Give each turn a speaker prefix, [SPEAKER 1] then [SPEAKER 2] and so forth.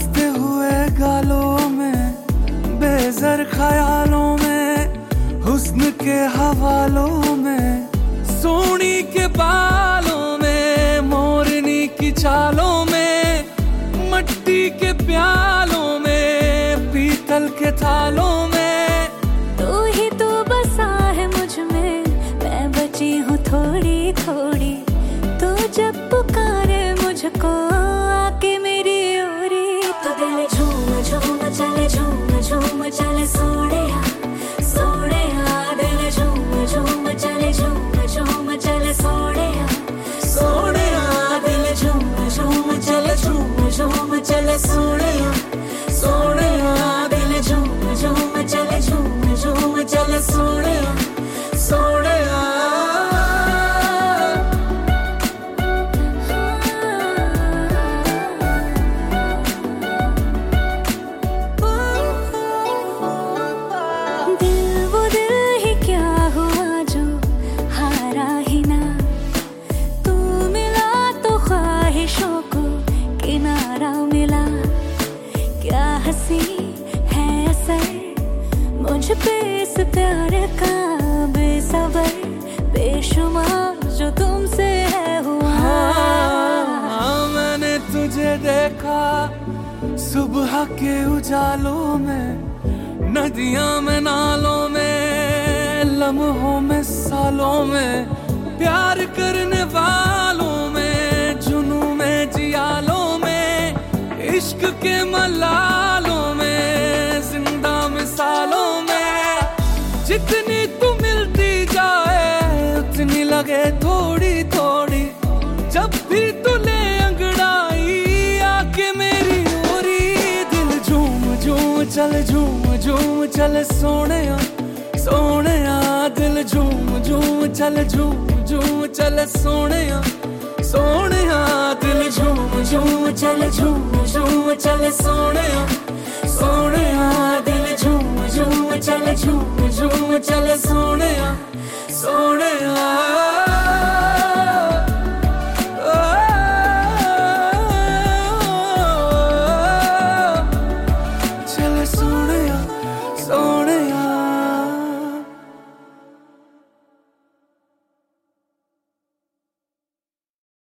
[SPEAKER 1] हंसते हुए गालों में, बेज़र ख्यालों में, हुस्न के हवालों में, सोनी के बालों में, मोरनी की चालों में, मट्टी के प्यालों में, पीतल के थालों में।
[SPEAKER 2] तू ही तू बसा है मुझ में, मैं बची हूँ थोड़ी थोड़ी। तू जब पुकारे मुझको आके मेरी ओरी, तो दिल झूम झूम चले, झूम झूम चले सोड़िया सोड़िया। दिल झूम झूम चले, झूम झूम चले सोड़िया सोड़िया। दिल झूम झूम चले, झूम झूम चले सोड़िया सोड़िया। दिल झूम झूम चले, झूम झूम चले सोड़िया सोड़िया। दिल वो दिल ही क्या हुआ जो हारा ही ना। तू मिला तो ख्वाहिशों को किनारा मिला। क्या हंसी है असर मुझ पे इस प्यार का, बेसबर बेशुमार जो तुमसे है हुआ।
[SPEAKER 1] मैंने तुझे देखा सुबह के उजालों में, नदियां में, नालों में, लम्हों में, सालों में, प्यार करने वालों में, जुनू में, जियालों में, इश्क के मलालों में, जिंदा मिसालों में। जितनी तू मिलती जाए उतनी लगे थोड़ी थोड़ी, जब भी तू ले अंगड़ाई आके मेरी ओरी। दिल झूम झूम चल, झूम झूम चल सोनिया सोनिया। दिल झूम झूम चल, झूम झूम चल सोनिया सोनिया। दिल झूम झूम चल, झूम झूम चल सोनिया सोनिया।